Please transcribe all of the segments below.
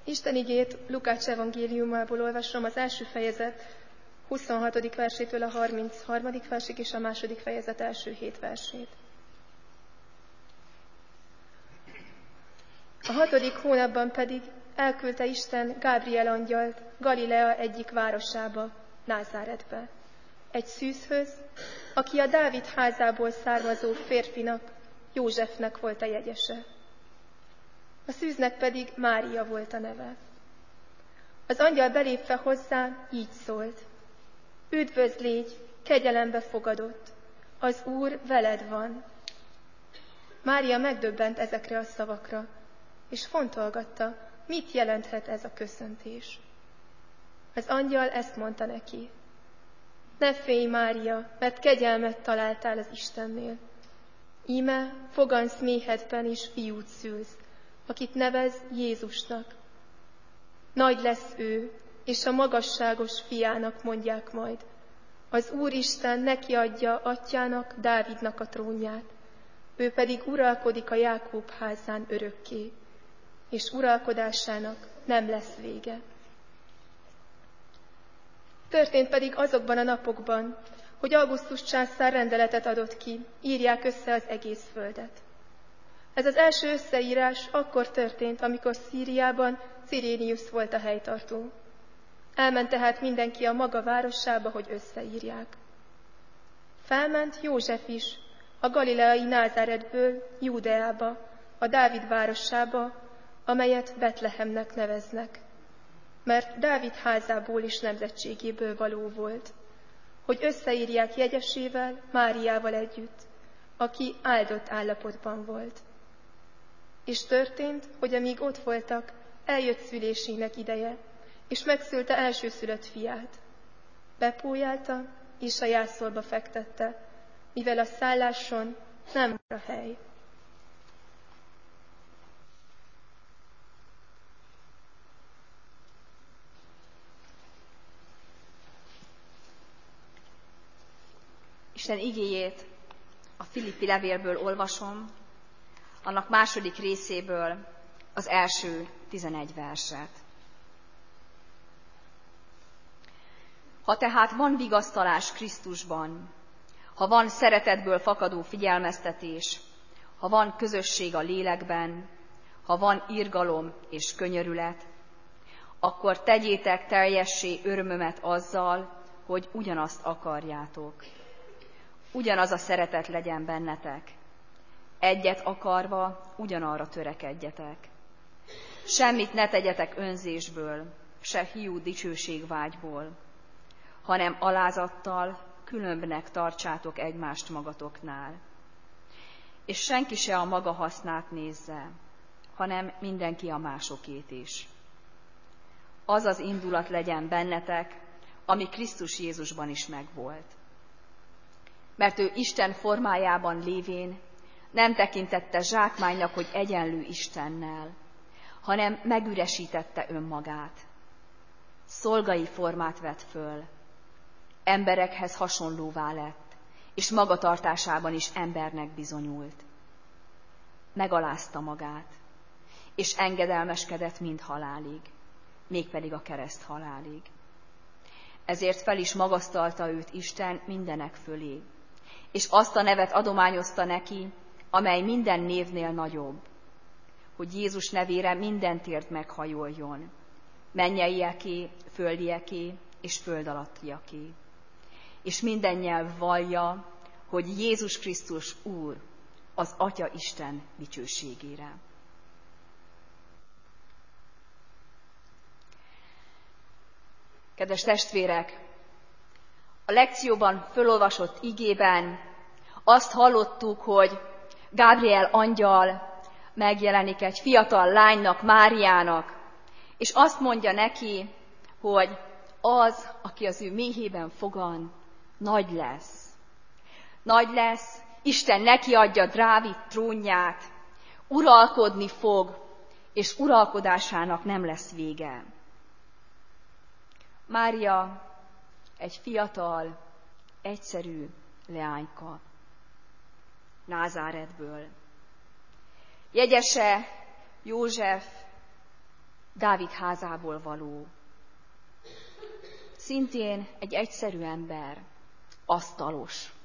Isten igét Lukács evangéliumából olvasom, az első fejezet 26. versétől a 33. versig és a második fejezet első 7 versét. A 6. hónapban pedig elküldte Isten Gábriel angyalt Galilea egyik városába, Názáretbe, egy szűzhöz, aki a Dávid házából származó férfinak, Józsefnek volt a jegyese. A szűznek pedig Mária volt a neve. Az angyal belépve hozzá így szólt: Üdvözl légy, kegyelembe fogadott, az Úr veled van. Mária megdöbbent ezekre a szavakra, és fontolgatta, mit jelenthet ez a köszöntés. Az angyal ezt mondta neki: Ne félj, Mária, mert kegyelmet találtál az Istennél. Íme fogansz méhedben és fiút szülsz, akit nevez Jézusnak. Nagy lesz ő, és a magasságos fiának mondják majd. Az Úristen neki adja atyjának, Dávidnak a trónját, ő pedig uralkodik a Jákób házán örökké, és uralkodásának nem lesz vége. Történt pedig azokban a napokban, hogy Augustus császár rendeletet adott ki, írják össze az egész földet. Ez az első összeírás akkor történt, amikor Szíriában Cirénius volt a helytartó. Elment tehát mindenki a maga városába, hogy összeírják. Felment József is a galileai Názáretből Júdeába, a Dávid városába, amelyet Betlehemnek neveznek, mert Dávid házából és nemzetségéből való volt, hogy összeírják jegyesével, Máriával együtt, aki áldott állapotban volt. És történt, hogy amíg ott voltak, eljött szülésének ideje, és megszülte elsőszülött fiát. Bepójálta, és a jászolba fektette, mivel a szálláson nem volt a hely. Isten igéjét a Filippi levélből olvasom, annak második részéből az első 11 verset. Ha tehát van vigasztalás Krisztusban, ha van szeretetből fakadó figyelmeztetés, ha van közösség a lélekben, ha van irgalom és könyörület, akkor tegyétek teljessé örömömet azzal, hogy ugyanazt akarjátok. Ugyanaz a szeretet legyen bennetek. Egyet akarva, ugyanarra törekedjetek. Semmit ne tegyetek önzésből, se hiú dicsőségvágyból, hanem alázattal különbnek tartsátok egymást magatoknál. És senki se a maga hasznát nézze, hanem mindenki a másokét is. Az az indulat legyen bennetek, ami Krisztus Jézusban is megvolt. Mert ő Isten formájában lévén nem tekintette zsákmánynak, hogy egyenlő Istennel, hanem megüresítette önmagát. Szolgai formát vett föl, emberekhez hasonlóvá lett, és magatartásában is embernek bizonyult. Megalázta magát, és engedelmeskedett mind halálig, mégpedig a kereszt halálig. Ezért fel is magasztalta őt Isten mindenek fölé, és azt a nevet adományozta neki, amely minden névnél nagyobb, hogy Jézus nevére minden tért meghajoljon, mennyeieké, földieké és föld alattiaké. És minden nyelv vallja, hogy Jézus Krisztus Úr, az Atya Isten dicsőségére. Kedves testvérek, a lekcióban fölolvasott igében azt hallottuk, hogy Gábriel angyal megjelenik egy fiatal lánynak, Máriának, és azt mondja neki, hogy az, aki az ő méhében fogan, nagy lesz. Nagy lesz, Isten neki adja Dávid trónját, uralkodni fog, és uralkodásának nem lesz vége. Mária egy fiatal, egyszerű leányka, Názáretből. Jegyese József Dávid házából való. Szintén egy egyszerű ember, asztalos.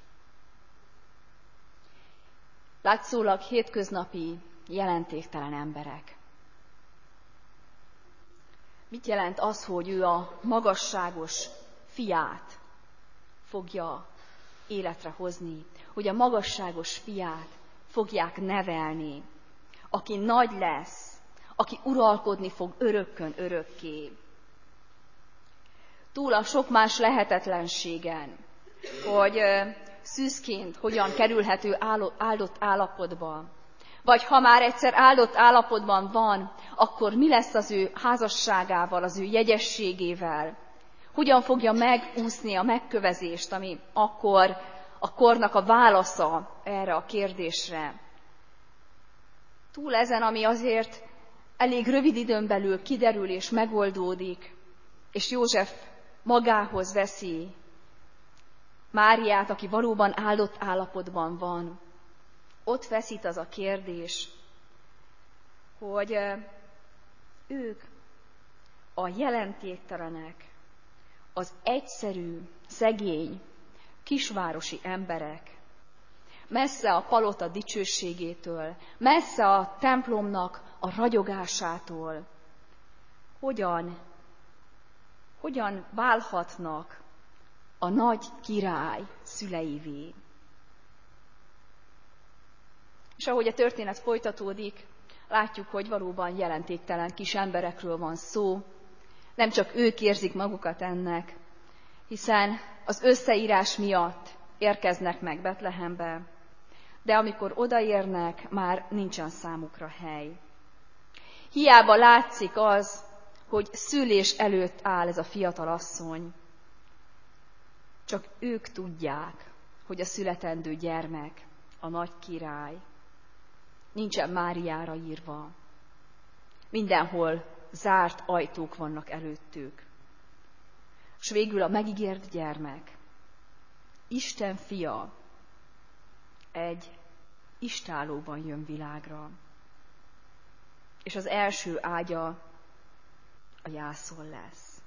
Látszólag hétköznapi, jelentéktelen emberek. Mit jelent az, hogy ő a magasságos fiát fogja életre hozni, hogy a magasságos fiát fogják nevelni, aki nagy lesz, aki uralkodni fog örökkön örökké. Túl a sok más lehetetlenségen, hogy szűzként hogyan kerülhető áldott állapotba, vagy ha már egyszer áldott állapotban van, akkor mi lesz az ő házasságával, az ő jegyességével, hogyan fogja megúszni a megkövezést, ami akkor a kornak a válasza erre a kérdésre. Túl ezen, ami azért elég rövid időn belül kiderül és megoldódik, és József magához veszi Máriát, aki valóban áldott állapotban van. Ott feszít az a kérdés, hogy ők a jelentéktelenek, az egyszerű, szegény, kisvárosi emberek, messze a palota dicsőségétől, messze a templomnak a ragyogásától, hogyan válhatnak a nagy király szüleivé. És ahogy a történet folytatódik, látjuk, hogy valóban jelentéktelen kis emberekről van szó. Nem csak ők érzik magukat ennek, hiszen az összeírás miatt érkeznek meg Betlehembe, de amikor odaérnek, már nincsen számukra hely. Hiába látszik az, hogy szülés előtt áll ez a fiatal asszony. Csak ők tudják, hogy a születendő gyermek a nagy király. Nincsen Máriára írva. Mindenhol zárt ajtók vannak előttük. És végül a megígért gyermek, Isten fia, egy istállóban jön világra. És az első ágya a jászol lesz.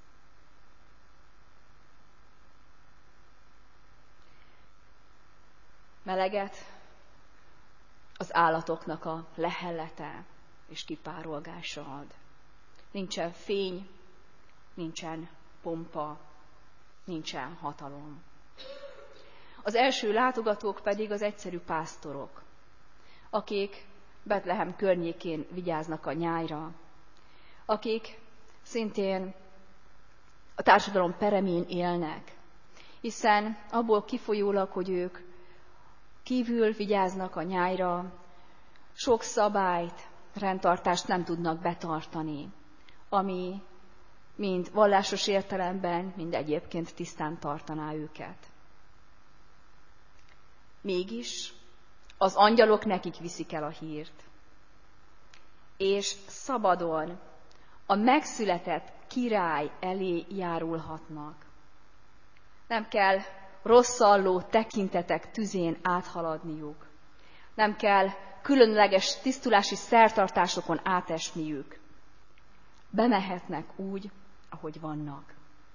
Meleget az állatoknak a lehellete és kipárolgása ad. Nincsen fény, nincsen pompa, nincsen hatalom. Az első látogatók pedig az egyszerű pásztorok, akik Betlehem környékén vigyáznak a nyájra, akik szintén a társadalom peremén élnek, hiszen abból kifolyólag, hogy ők kívül vigyáznak a nyájra, sok szabályt, rendtartást nem tudnak betartani, ami mind vallásos értelemben, mind egyébként tisztán tartaná őket. Mégis az angyalok nekik viszik el a hírt, és szabadon a megszületett király elé járulhatnak. Nem kell rosszalló tekintetek tüzén áthaladniuk. Nem kell különleges tisztulási szertartásokon átesniük. Bemehetnek úgy, ahogy vannak.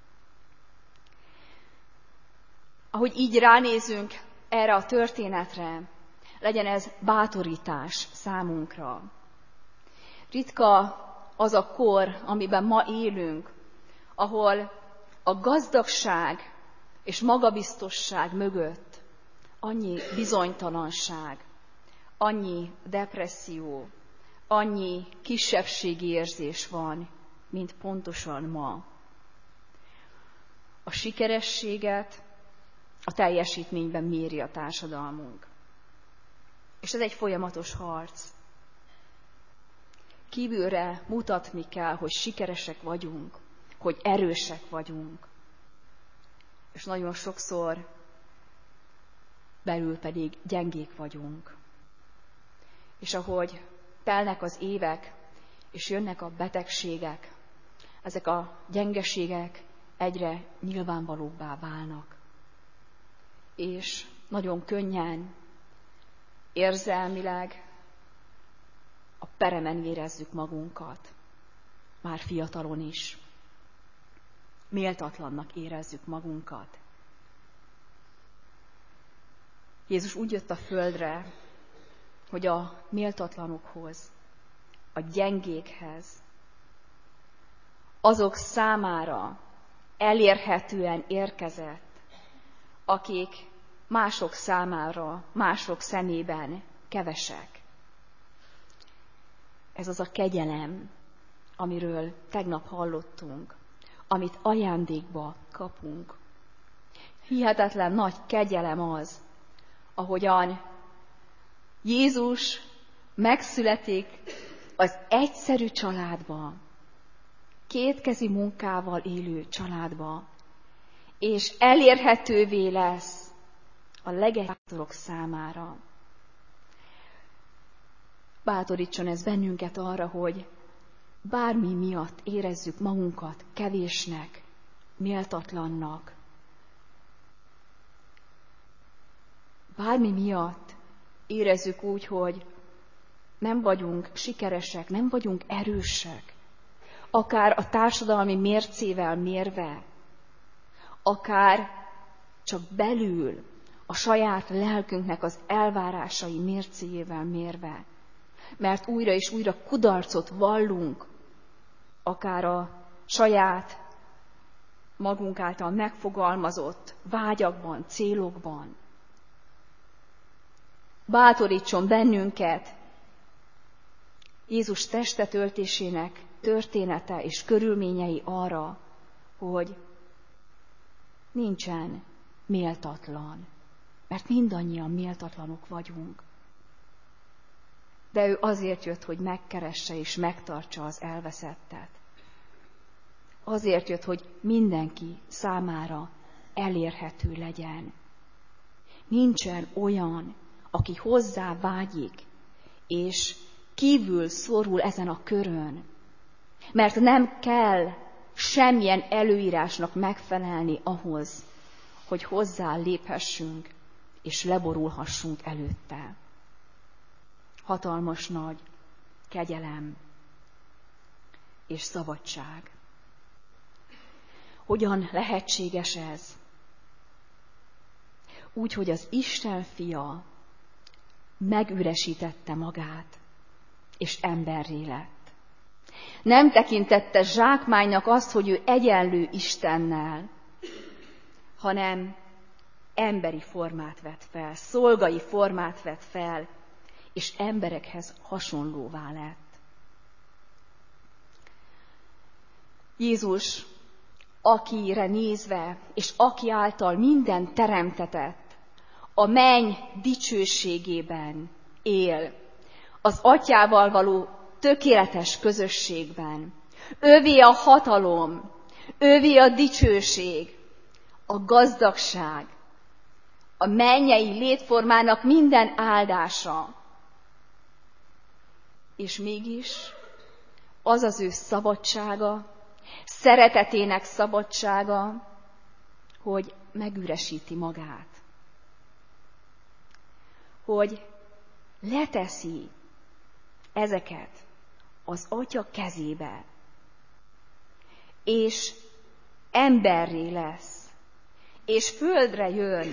Ahogy így ránézünk erre a történetre, legyen ez bátorítás számunkra. Ritka az a kor, amiben ma élünk, ahol a gazdagság és magabiztosság mögött annyi bizonytalanság, annyi depresszió, annyi kisebbségi érzés van, mint pontosan ma. A sikerességet a teljesítményben méri a társadalmunk. És ez egy folyamatos harc. Kívülre mutatni kell, hogy sikeresek vagyunk, hogy erősek vagyunk. És nagyon sokszor belül pedig gyengék vagyunk. És ahogy telnek az évek, és jönnek a betegségek, ezek a gyengeségek egyre nyilvánvalóbbá válnak. És nagyon könnyen, érzelmileg a peremen érezzük magunkat. már fiatalon is. Méltatlannak érezzük magunkat. Jézus úgy jött a földre, hogy a méltatlanokhoz, a gyengékhez, azok számára elérhetően érkezett, akik mások számára, mások szemében kevesek. Ez az a kegyelem, amiről tegnap hallottunk, amit ajándékba kapunk. Hihetetlen nagy kegyelem az, ahogyan Jézus megszületik az egyszerű családba, kétkezi munkával élő családba, és elérhetővé lesz a legegyszerűbb számára. Bátorítson ez bennünket arra, hogy bármi miatt érezzük magunkat kevésnek, méltatlannak, bármi miatt érezzük úgy, hogy nem vagyunk sikeresek, nem vagyunk erősek, akár a társadalmi mércével mérve, akár csak belül a saját lelkünknek az elvárásai mércéjével mérve, mert újra és újra kudarcot vallunk, akár a saját magunk által megfogalmazott vágyakban, célokban. Bátorítson bennünket Jézus testetöltésének története és körülményei arra, hogy nincsen méltatlan, mert mindannyian méltatlanok vagyunk. De ő azért jött, hogy megkeresse és megtartsa az elveszettet. Azért jött, hogy mindenki számára elérhető legyen. Nincsen olyan, aki hozzá vágyik, és kívül szorul ezen a körön, mert nem kell semmilyen előírásnak megfelelni ahhoz, hogy hozzá léphessünk, és leborulhassunk előtte. Hatalmas nagy kegyelem és szabadság. Hogyan lehetséges ez? Úgy, hogy az Isten fia megüresítette magát, és emberré lett. Nem tekintette zsákmánynak azt, hogy ő egyenlő Istennel, hanem emberi formát vett fel, szolgai formát vett fel, és emberekhez hasonlóvá lett. Jézus, akire nézve, és aki által minden teremtetett, a menny dicsőségében él, az Atyával való tökéletes közösségben. Ővé a hatalom, ővé a dicsőség, a gazdagság, a mennyei létformának minden áldása. És mégis az az ő szabadsága, szeretetének szabadsága, hogy megüresíti magát. Hogy leteszi ezeket az Atya kezébe, és emberré lesz, és földre jön,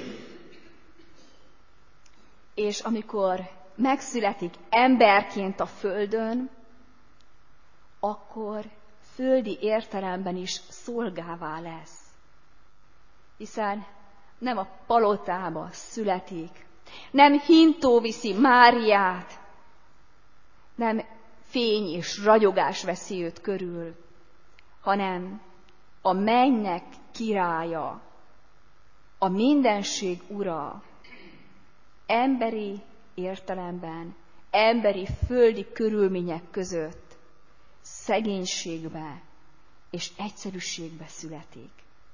és amikor megszületik emberként a földön, akkor földi értelemben is szolgává lesz. Hiszen nem a palotába születik, nem hintó viszi Máriát, nem fény és ragyogás veszi őt körül, hanem a mennynek királya, a mindenség ura, emberi értelemben, emberi földi körülmények között szegénységbe és egyszerűségbe születik.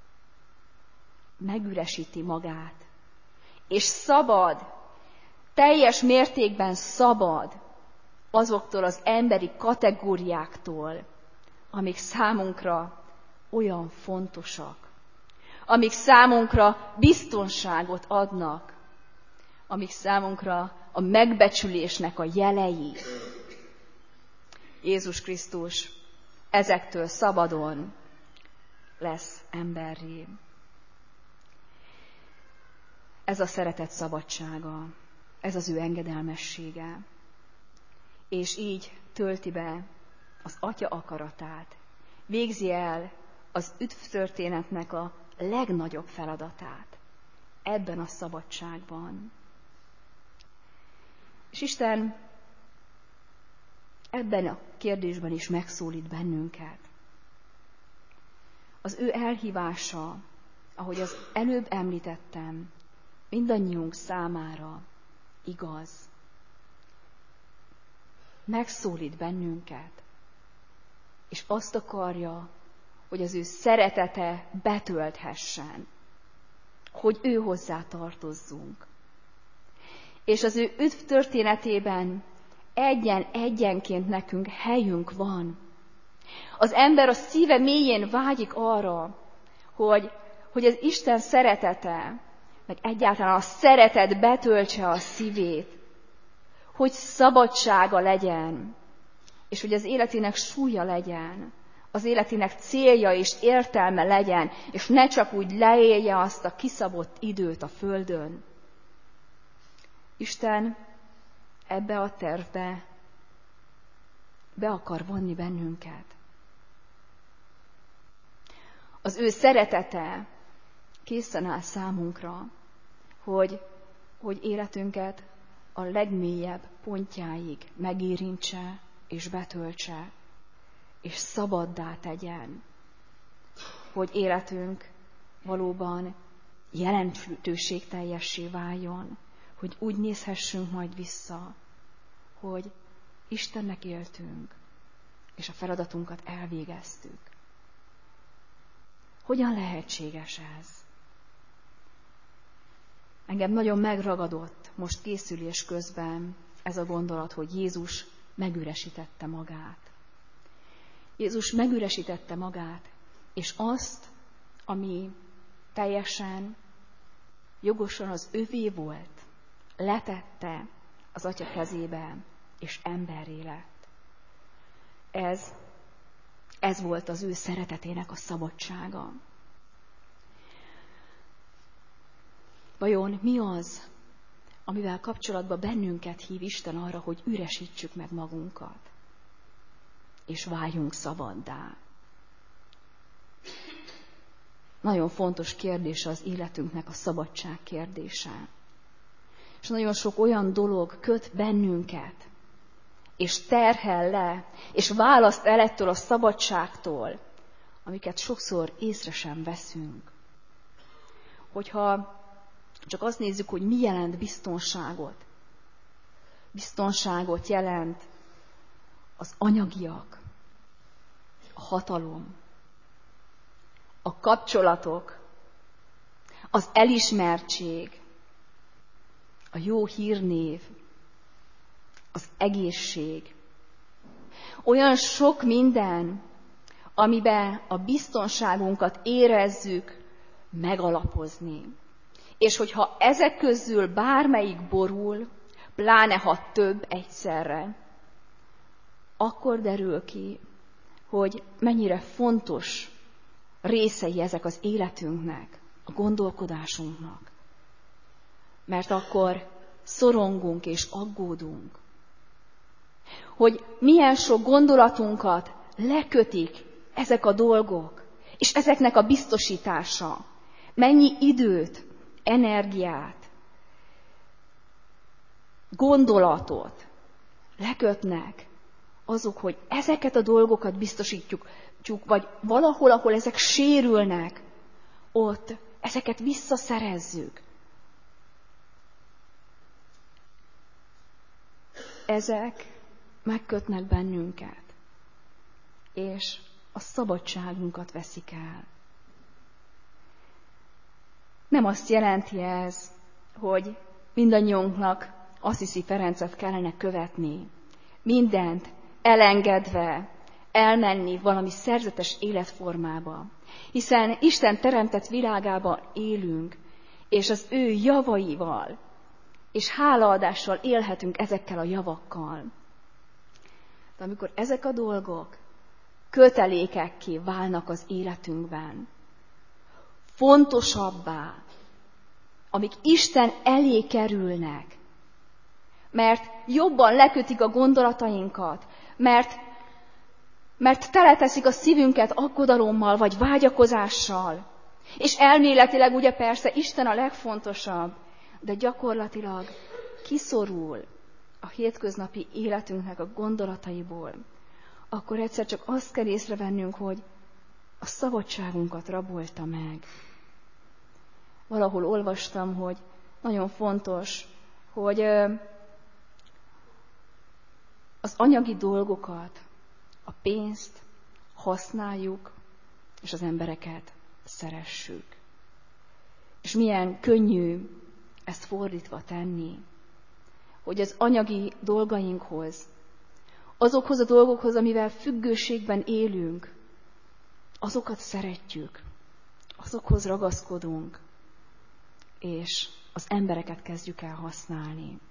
Megüresíti magát, és szabad, teljes mértékben szabad azoktól az emberi kategóriáktól, amik számunkra olyan fontosak, amik számunkra biztonságot adnak, amik számunkra a megbecsülésnek a jelei. Jézus Krisztus ezektől szabadon lesz emberré. Ez a szeretet szabadsága, ez az ő engedelmessége. És így tölti be az Atya akaratát, végzi el az üdvtörténetnek a legnagyobb feladatát ebben a szabadságban. És Isten ebben a kérdésben is megszólít bennünket. Az ő elhívása, ahogy az előbb említettem, mindannyiunk számára igaz. Megszólít bennünket, és azt akarja, hogy az ő szeretete betölthessen, hogy ő hozzá tartozzunk. És az ő üdv történetében egyenként nekünk helyünk van. Az ember a szíve mélyén vágyik arra, hogy az Isten szeretete, meg egyáltalán a szeretet betöltse a szívét, hogy szabadsága legyen, és hogy az életének súlya legyen, az életének célja és értelme legyen, és ne csak úgy leélje azt a kiszabott időt a földön. Isten ebbe a tervbe be akar vonni bennünket. Az ő szeretete készen áll számunkra, hogy életünket a legmélyebb pontjáig megérintse és betöltse, és szabaddá tegyen, hogy életünk valóban jelentőségteljessé váljon, hogy úgy nézhessünk majd vissza, hogy Istennek éltünk, és a feladatunkat elvégeztük. Hogyan lehetséges ez? Engem nagyon megragadott most készülés közben ez a gondolat, hogy Jézus megüresítette magát. Jézus megüresítette magát, és azt, ami teljesen jogosan az övé volt, letette az Atya kezébe, és emberré lett. Ez volt az ő szeretetének a szabadsága. Vajon mi az, amivel kapcsolatban bennünket hív Isten arra, hogy üresítsük meg magunkat, és váljunk szabaddá? Nagyon fontos kérdés az életünknek a szabadság kérdése. És nagyon sok olyan dolog köt bennünket, és terhel le, és választ el ettől a szabadságtól, amiket sokszor észre sem veszünk. Hogyha csak azt nézzük, hogy mi jelent biztonságot. Biztonságot jelent az anyagiak, a hatalom, a kapcsolatok, az elismertség, a jó hírnév, az egészség. Olyan sok minden, amiben a biztonságunkat érezzük megalapozni. És hogyha ezek közül bármelyik borul, pláne ha több egyszerre, akkor derül ki, hogy mennyire fontos részei ezek az életünknek, a gondolkodásunknak. Mert akkor szorongunk és aggódunk, hogy milyen sok gondolatunkat lekötik ezek a dolgok, és ezeknek a biztosítása. Mennyi időt, energiát, gondolatot lekötnek azok, hogy ezeket a dolgokat biztosítjuk, vagy valahol, ahol ezek sérülnek, ott ezeket visszaszerezzük. Ezek megkötnek bennünket, és a szabadságunkat veszik el. Nem azt jelenti ez, hogy mindannyiunknak Assisi Ferencet kellene követni, mindent elengedve, elmenni valami szerzetes életformába. Hiszen Isten teremtett világában élünk, és az ő javaival, és hálaadással élhetünk ezekkel a javakkal. De amikor ezek a dolgok kötelékekké válnak az életünkben. Fontosabbá, amik Isten elé kerülnek, mert jobban lekötik a gondolatainkat, mert teleteszik a szívünket aggodalommal vagy vágyakozással. És elméletileg ugye persze Isten a legfontosabb, de gyakorlatilag kiszorul a hétköznapi életünknek a gondolataiból, akkor egyszer csak azt kell észrevennünk, hogy a szabadságunkat rabolta meg. Valahol olvastam, hogy nagyon fontos, hogy az anyagi dolgokat, a pénzt használjuk, és az embereket szeressük. És milyen könnyű ezt fordítva tenni, hogy az anyagi dolgainkhoz, azokhoz a dolgokhoz, amivel függőségben élünk, azokat szeretjük, azokhoz ragaszkodunk, és az embereket kezdjük el használni.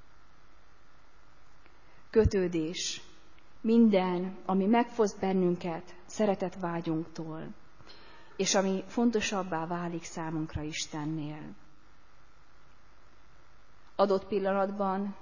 Kötődés. Minden, ami megfoszt bennünket szeretetvágyunktól, és ami fontosabbá válik számunkra Istennél. Adott pillanatban,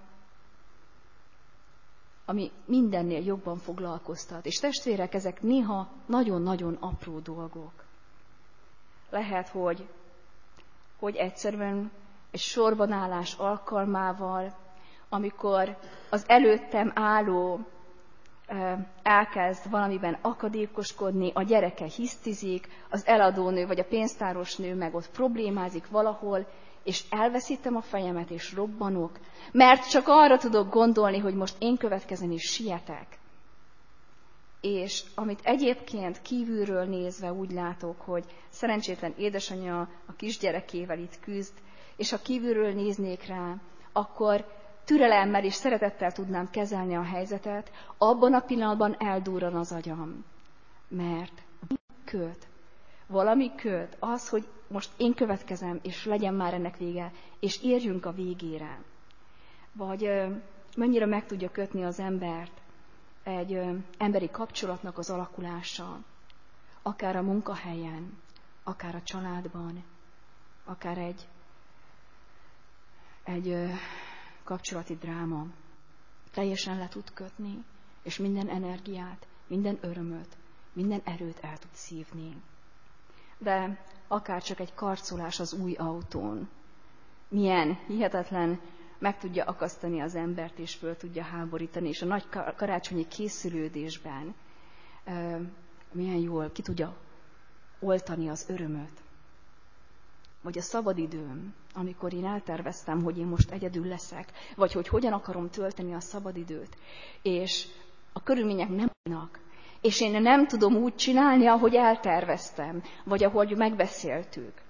ami mindennél jobban foglalkoztat. És testvérek, ezek néha nagyon-nagyon apró dolgok. Lehet, hogy egyszerűen egy sorbanállás alkalmával, amikor az előttem álló elkezd valamiben akadékoskodni, a gyereke hisztizik, az eladónő vagy a pénztárosnő meg ott problémázik valahol, és elveszítem a fejemet, és robbanok, mert csak arra tudok gondolni, hogy most én következem, és sietek. És amit egyébként kívülről nézve úgy látok, hogy szerencsétlen édesanyja a kisgyerekével itt küzd, és ha kívülről néznék rá, akkor türelemmel és szeretettel tudnám kezelni a helyzetet, abban a pillanatban eldurran az agyam. Mert valami köt az, hogy most én következem, és legyen már ennek vége, és érjünk a végére. Vagy mennyire meg tudja kötni az embert egy emberi kapcsolatnak az alakulása, akár a munkahelyen, akár a családban, akár egy kapcsolati dráma. Teljesen le tud kötni, és minden energiát, minden örömöt, minden erőt el tud szívni. De akár csak egy karcolás az új autón, milyen hihetetlen meg tudja akasztani az embert, és föl tudja háborítani, és a nagy karácsonyi készülődésben milyen jól ki tudja oltani az örömöt. Vagy a szabadidőm, amikor én elterveztem, hogy én most egyedül leszek, vagy hogy hogyan akarom tölteni a szabadidőt, és a körülmények nem vannak, és én nem tudom úgy csinálni, ahogy elterveztem, vagy ahogy megbeszéltük.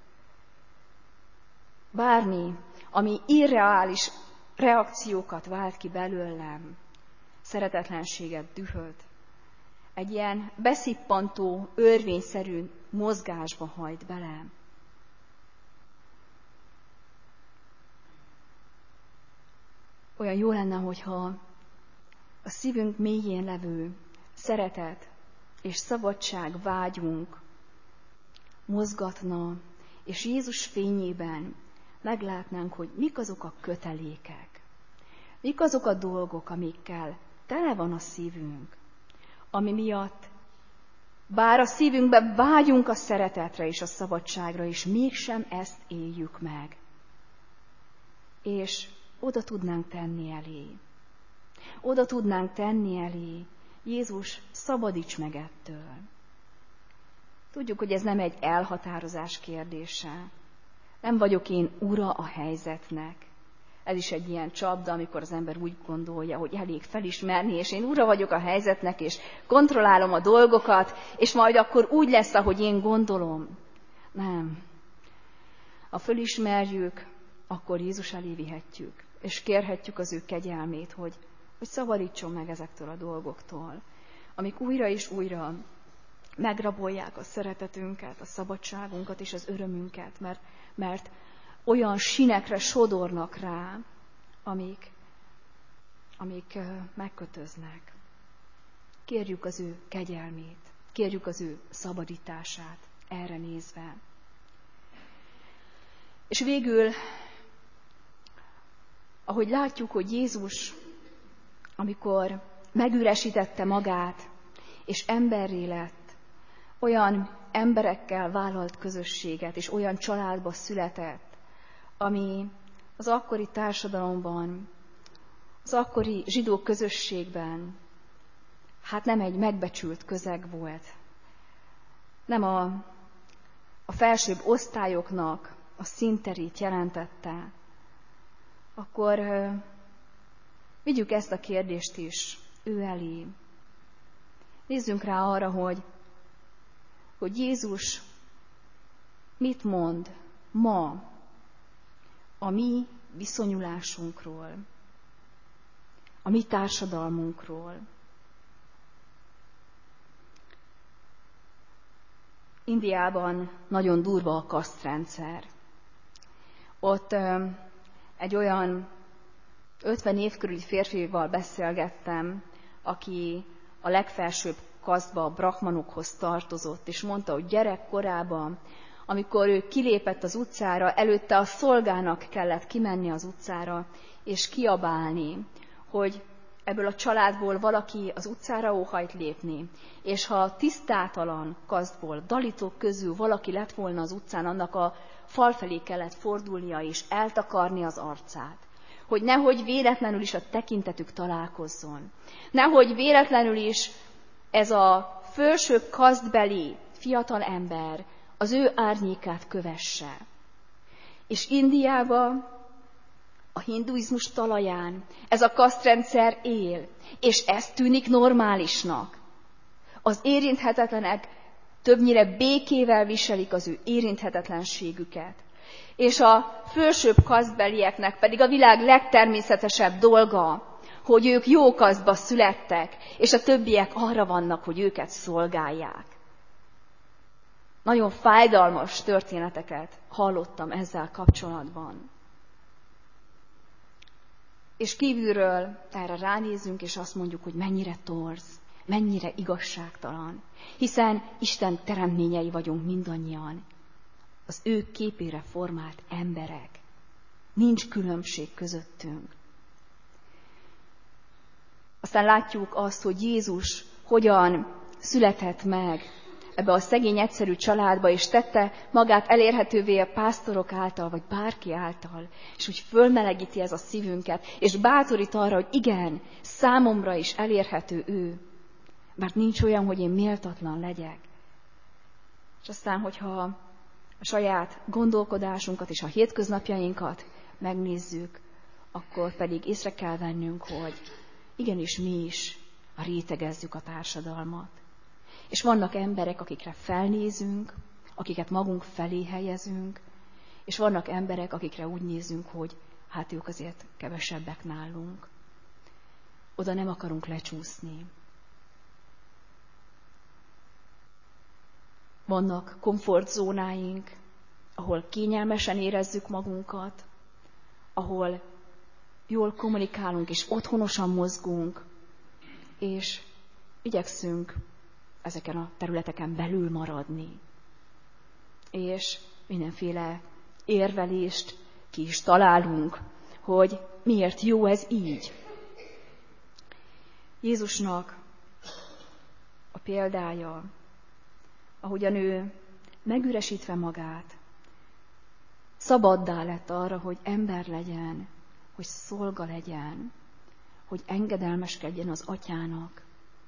Bármi, ami irreális reakciókat vált ki belőlem, szeretetlenséget, dühöt, egy ilyen beszippantó, örvényszerű mozgásba hajt bele. Olyan jó lenne, hogyha a szívünk mélyén levő szeretet és szabadság vágyunk mozgatna, és Jézus fényében meglátnánk, hogy mik azok a kötelékek, mik azok a dolgok, amikkel tele van a szívünk, ami miatt bár a szívünkben vágyunk a szeretetre és a szabadságra, és mégsem ezt éljük meg. És oda tudnánk tenni elé. Oda tudnánk tenni elé. Jézus, szabadíts meg ettől. Tudjuk, hogy ez nem egy elhatározás kérdése. Nem vagyok én ura a helyzetnek. Ez is egy ilyen csapda, amikor az ember úgy gondolja, hogy elég felismerni, és én ura vagyok a helyzetnek, és kontrollálom a dolgokat, és majd akkor úgy lesz, ahogy én gondolom. Nem. Ha fölismerjük, akkor Jézus elé vihetjük, és kérhetjük az ő kegyelmét, hogy szabadítson meg ezektől a dolgoktól, amik újra és újra megrabolják a szeretetünket, a szabadságunkat és az örömünket, mert olyan sinekre sodornak rá, amik megkötöznek. kérjük az ő kegyelmét, kérjük az ő szabadítását erre nézve. És végül, ahogy látjuk, hogy Jézus, amikor megüresítette magát, és emberré lett, olyan emberekkel vállalt közösséget, és olyan családba született, ami az akkori társadalomban, az akkori zsidó közösségben, hát nem egy megbecsült közeg volt. Nem a felsőbb osztályoknak a színterét jelentette. Akkor vigyük ezt a kérdést is ő elé. Nézzünk rá arra, hogy Jézus mit mond ma a mi viszonyulásunkról, a mi társadalmunkról. Indiában nagyon durva a kasztrendszer. Ott egy olyan 50 év körüli férfival beszélgettem, aki a legfelsőbb kasztba, a brahmanokhoz tartozott, és mondta, hogy gyerekkorában, amikor ő kilépett az utcára, előtte a szolgának kellett kimenni az utcára, és kiabálni, hogy ebből a családból valaki az utcára óhajt lépni, és ha a tisztátalan kasztból, dalitok közül valaki lett volna az utcán, annak a fal felé kellett fordulnia és eltakarni az arcát, hogy nehogy véletlenül is a tekintetük találkozzon, nehogy véletlenül is ez a felsőbb kasztbeli fiatal ember az ő árnyékát kövesse. És Indiában, a hinduizmus talaján ez a kasztrendszer él, és ez tűnik normálisnak. Az érinthetetlenek többnyire békével viselik az ő érinthetetlenségüket. És a felsőbb kasztbelieknek pedig a világ legtermészetesebb dolga, hogy ők jó kasztba születtek, és a többiek arra vannak, hogy őket szolgálják. Nagyon fájdalmas történeteket hallottam ezzel kapcsolatban. És kívülről erre ránézünk, és azt mondjuk, hogy mennyire torz, mennyire igazságtalan. Hiszen Isten teremtményei vagyunk mindannyian. Az ő képére formált emberek. Nincs különbség közöttünk. Aztán látjuk azt, hogy Jézus hogyan született meg ebbe a szegény, egyszerű családba, és tette magát elérhetővé a pásztorok által, vagy bárki által, és úgy fölmelegíti ez a szívünket, és bátorít arra, hogy igen, számomra is elérhető ő, mert nincs olyan, hogy én méltatlan legyek. És aztán, hogyha a saját gondolkodásunkat és a hétköznapjainkat megnézzük, akkor pedig észre kell vennünk, hogy igenis mi is rétegezzük a társadalmat. És vannak emberek, akikre felnézünk, akiket magunk felé helyezünk, és vannak emberek, akikre úgy nézünk, hogy hát ők azért kevesebbek nálunk. Oda nem akarunk lecsúszni. Vannak komfortzónáink, ahol kényelmesen érezzük magunkat, ahol jól kommunikálunk és otthonosan mozgunk, és igyekszünk ezeken a területeken belül maradni. És mindenféle érvelést ki is találunk, hogy miért jó ez így. Jézusnak a példája, ahogyan ő megüresítve magát, szabaddá lett arra, hogy ember legyen, hogy szolga legyen, hogy engedelmeskedjen az Atyának.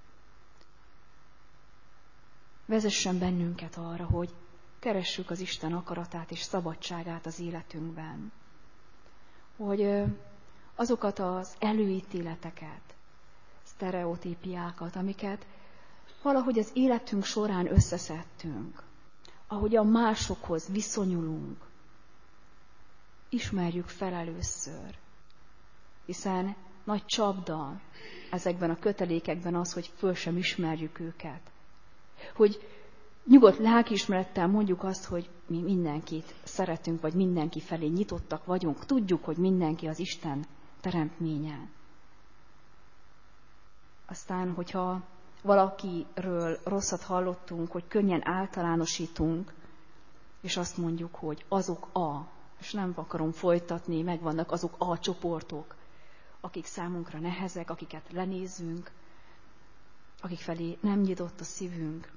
Vezessen bennünket arra, hogy keressük az Isten akaratát és szabadságát az életünkben. Hogy azokat az előítéleteket, sztereotípiákat, amiket valahogy az életünk során összeszedtünk, ahogyan másokhoz viszonyulunk, ismerjük fel először. Hiszen nagy csapda ezekben a kötelékekben az, hogy föl sem ismerjük őket. Hogy nyugodt lelkiismerettel mondjuk azt, hogy mi mindenkit szeretünk, vagy mindenki felé nyitottak vagyunk. Tudjuk, hogy mindenki az Isten teremtménye. Aztán, hogyha valakiről rosszat hallottunk, hogy könnyen általánosítunk, és azt mondjuk, hogy azok és nem akarom folytatni, megvannak azok a csoportok, akik számunkra nehezek, akiket lenézünk, akik felé nem nyitott a szívünk.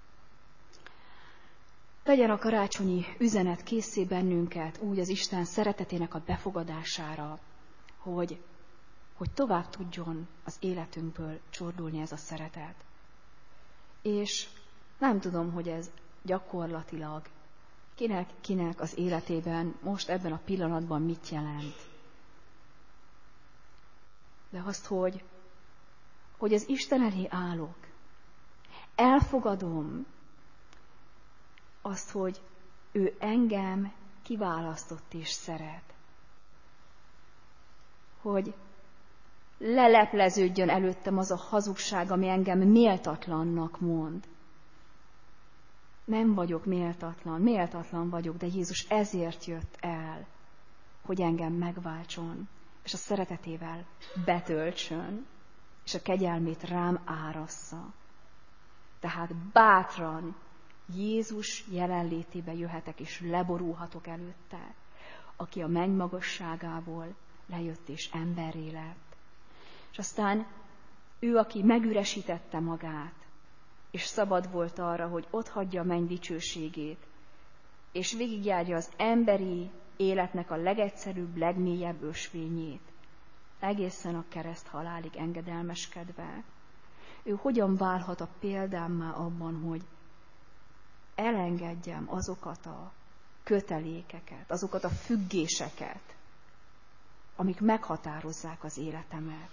Legyen a karácsonyi üzenet készé bennünket úgy az Isten szeretetének a befogadására, hogy tovább tudjon az életünkből csordulni ez a szeretet. És nem tudom, hogy ez gyakorlatilag kinek az életében most ebben a pillanatban mit jelent. De azt, hogy az Isten elé állok, elfogadom azt, hogy ő engem kiválasztott és szeret. Hogy lelepleződjön előttem az a hazugság, ami engem méltatlannak mond. Nem vagyok méltatlan vagyok, de Jézus ezért jött el, hogy engem megváltson, és a szeretetével betöltsön, és a kegyelmét rám árassza. Tehát bátran Jézus jelenlétébe jöhetek, és leborulhatok előtte, aki a menny magasságából lejött és emberré lett. És aztán ő, aki megüresítette magát, és szabad volt arra, hogy otthagyja a menny dicsőségét, és végigjárja az emberi életnek a legegyszerűbb, legmélyebb ösvényét, egészen a kereszt halálig engedelmeskedve. Ő hogyan válhat a példámmá abban, hogy elengedjem azokat a kötelékeket, azokat a függéseket, amik meghatározzák az életemet.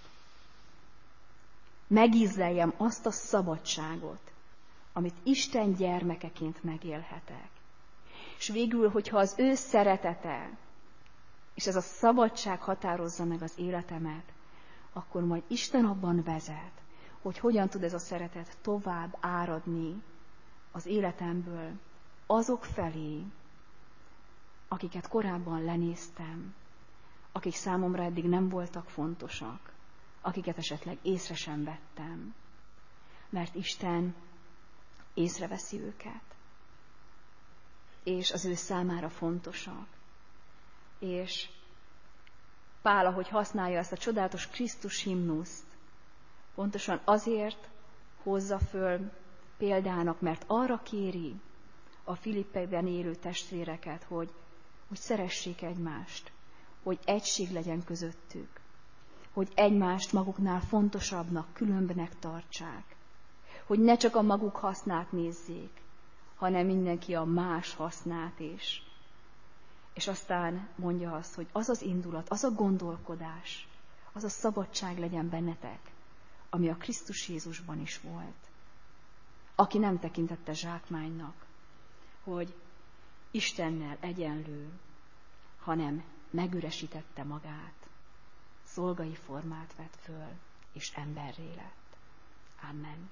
Megízleljem azt a szabadságot, amit Isten gyermekeként megélhetek. És végül, hogyha az ő szeretete, és ez a szabadság határozza meg az életemet, akkor majd Isten abban vezet, hogy hogyan tud ez a szeretet tovább áradni az életemből azok felé, akiket korábban lenéztem, akik számomra eddig nem voltak fontosak, akiket esetleg észre sem vettem, mert Isten észreveszi őket, és az ő számára fontosak. És Pál, ahogy használja ezt a csodálatos Krisztus himnuszt, pontosan azért hozza föl példának, mert arra kéri a Filippekben élő testvéreket, hogy szeressék egymást, hogy egység legyen közöttük, hogy egymást maguknál fontosabbnak, különbnek tartsák, hogy ne csak a maguk hasznát nézzék, hanem mindenki a más hasznát is. És aztán mondja azt, hogy az az indulat, az a gondolkodás, az a szabadság legyen bennetek, ami a Krisztus Jézusban is volt, aki nem tekintette zsákmánynak, hogy Istennel egyenlő, hanem megüresítette magát, szolgai formát vett föl, és emberré lett. Amen.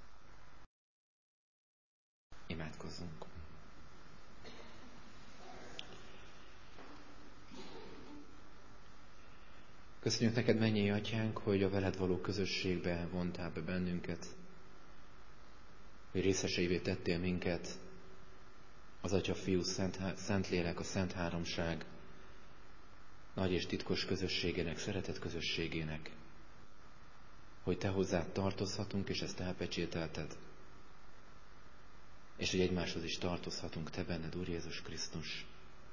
Imádkozzunk. Köszönjük neked, mennyei Atyánk, hogy a veled való közösségbe vontál be bennünket, hogy részeseivé tettél minket az Atya, Fiú, Szentlélek, a Szent Háromság nagy és titkos közösségének, szeretett közösségének, hogy te hozzád tartozhatunk, és ezt elpecsételted, és hogy egymáshoz is tartozhatunk te benned, Úr Jézus Krisztus.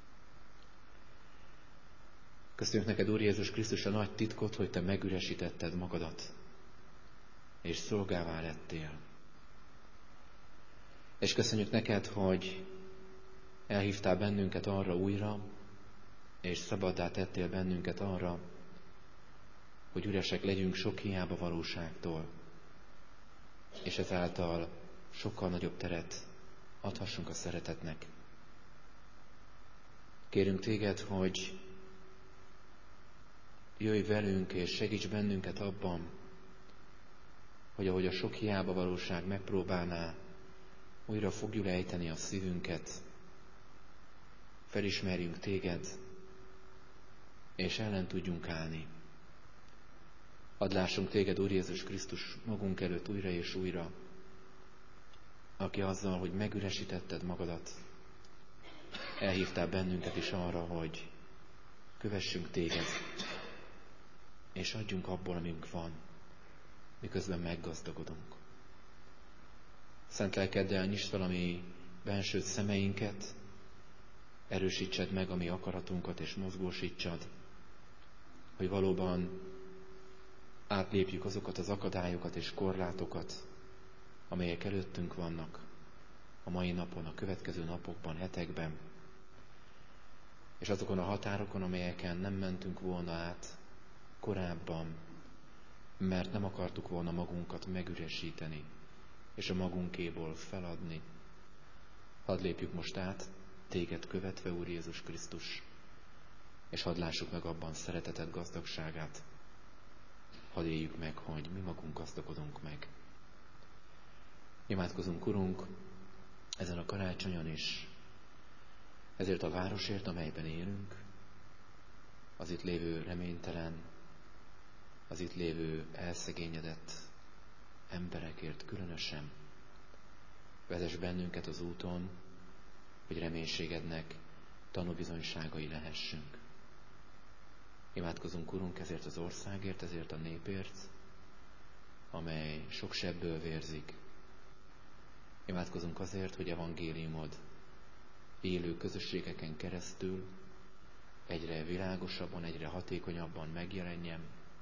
Köszönjük neked, Úr Jézus Krisztus, a nagy titkot, hogy te megüresítetted magadat, és szolgává lettél. És köszönjük neked, hogy elhívtál bennünket arra újra, és szabaddá tettél bennünket arra, hogy üresek legyünk sok hiába valóságtól, és ezáltal sokkal nagyobb teret adhassunk a szeretetnek. Kérünk téged, hogy jöjj velünk, és segíts bennünket abban, hogy ahogy a sok hiába valóság megpróbálná újra fogjuk ejteni a szívünket, felismerjünk téged, és ellen tudjunk állni. Hadd lássunk téged, Úr Jézus Krisztus, magunk előtt újra és újra, aki azzal, hogy megüresítetted magadat, elhívtál bennünket is arra, hogy kövessünk téged, és adjunk abból, amink van, miközben meggazdagodunk. Szent lelkeddel nyisd fel a mi benső szemeinket, erősítsed meg a mi akaratunkat, és mozgósítsad, hogy valóban átlépjük azokat az akadályokat és korlátokat, amelyek előttünk vannak a mai napon, a következő napokban, hetekben, és azokon a határokon, amelyeken nem mentünk volna át korábban, mert nem akartuk volna magunkat megüresíteni, és a magunkéból feladni. Hadd lépjük most át, téged követve, Úr Jézus Krisztus, és hadd lássuk meg abban szereteted gazdagságát. Hadd éljük meg, hogy mi magunk gazdagodunk meg. Imádkozunk, Urunk, ezen a karácsonyon is, ezért a városért, amelyben élünk, az itt lévő reménytelen, az itt lévő elszegényedett emberekért különösen. Vezess bennünket az úton, hogy reménységednek tanúbizonyságai lehessünk. Imádkozunk, Urunk, ezért az országért, ezért a népért, amely sok sebből vérzik. Imádkozunk azért, hogy evangéliumod élő közösségeken keresztül egyre világosabban, egyre hatékonyabban megjelenjen,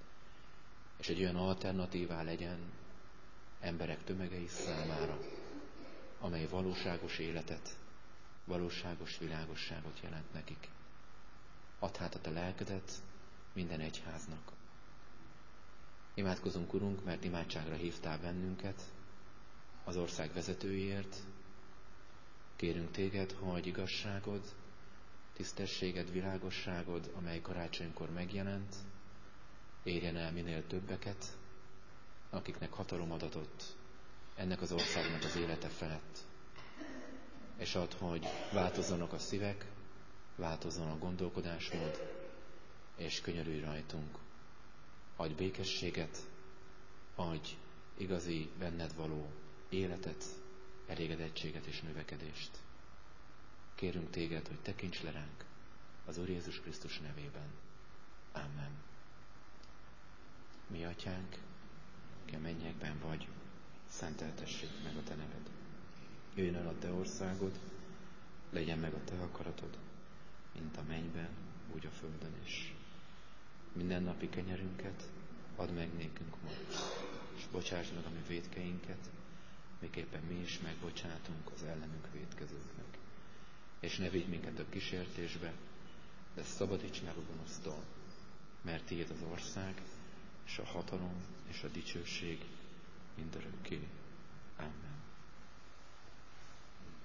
és egy olyan alternatívá legyen emberek tömegei számára, amely valóságos életet, valóságos világosságot jelent nekik. Add hát a te lelkedet minden egyháznak. Imádkozunk, Urunk, mert imádságra hívtál bennünket az ország vezetőiért. Kérünk téged, hogy igazságod, tisztességed, világosságod, amely karácsonykor megjelent, érjen el minél többeket, akiknek hatalom adatott ennek az országnak az élete felett. És add, hogy változzanak a szívek, változzon a gondolkodásmód, és könyörülj rajtunk. Adj békességet, adj igazi, benned való életet, elégedettséget és növekedést. Kérünk téged, hogy tekints le ránk az Úr Jézus Krisztus nevében. Amen. Mi atyánk, ki a mennyekben vagy, szenteltessék meg a te neved. Jöjjön el a te országod, legyen meg a te akaratod, mint a mennyben, úgy a földön is. Minden napi kenyerünket add meg nékünk ma, és bocsáss meg a mi vétkeinket, miképpen mi is megbocsátunk az ellenünk vétkezőknek. És ne vigy minket a kísértésbe, de szabadíts meg a gonosztól, mert tiéd az ország, és a hatalom, és a dicsőség mindörökké. Amen.